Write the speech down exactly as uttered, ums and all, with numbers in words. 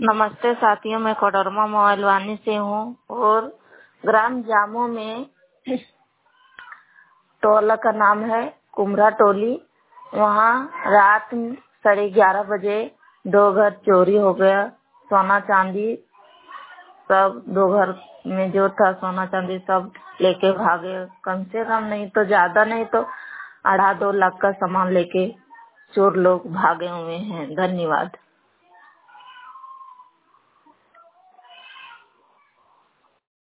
नमस्ते साथियों, मैं कोडरमा मोबाइल वानी से हूँ और ग्राम जामो में टोला का नाम है कुमरा टोली। वहाँ रात साढ़े ग्यारह बजे दो घर चोरी हो गया। सोना चांदी सब, दो घर में जो था सोना चांदी सब लेके भागे। कम से कम नहीं तो ज्यादा नहीं तो आधा दो लाख का सामान लेके चोर लोग भागे हुए हैं। धन्यवाद।